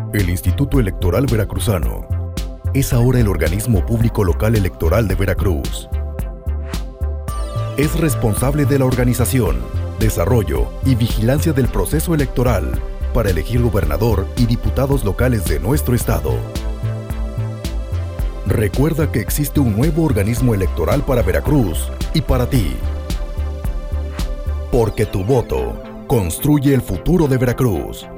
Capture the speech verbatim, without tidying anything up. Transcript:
El Instituto Electoral Veracruzano es ahora el organismo público local electoral de Veracruz. Es responsable de la organización, desarrollo y vigilancia del proceso electoral para elegir gobernador y diputados locales de nuestro estado. Recuerda que existe un nuevo organismo electoral para Veracruz y para ti. Porque tu voto construye el futuro de Veracruz.